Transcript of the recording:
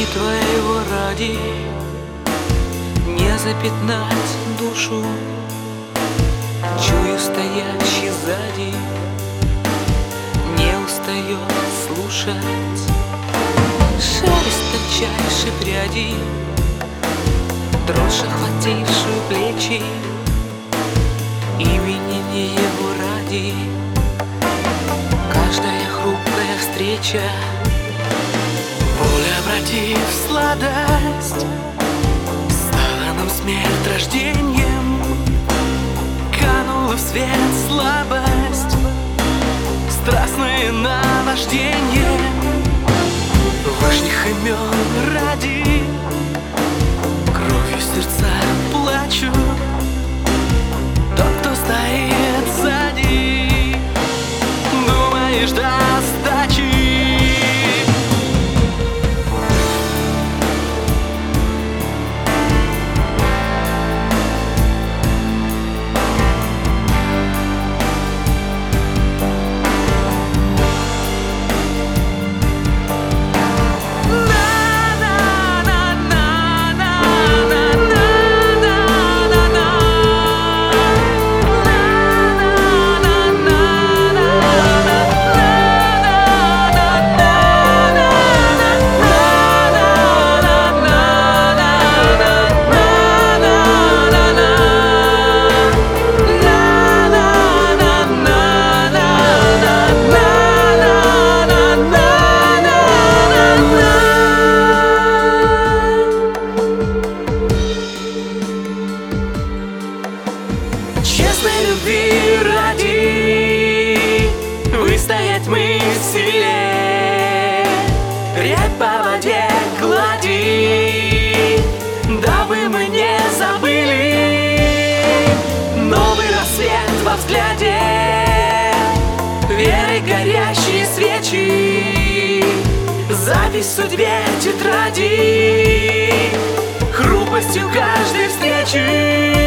Имени Твоего ради не запятнать душу. Чую, стоящий сзади не устает слушать шелест тончайшей пряди, дрожь, охватившую плечи. Имени не Его ради каждая хрупкая встреча. Боль, обратив в сладость, стала нам смерть рождением. Канула в свет слабость, страстное наваждение. Вышних имен ради кровью сердца плачут. Тот, кто стоит сзади, думаешь, до сдачи. Честной любви ради выстоять мы сильнее. Рябь по воде глади, дабы мы не забыли новый рассвет во взгляде. Верой горящие свечи, запись в судьбе тетради, хрупкостью каждой встречи.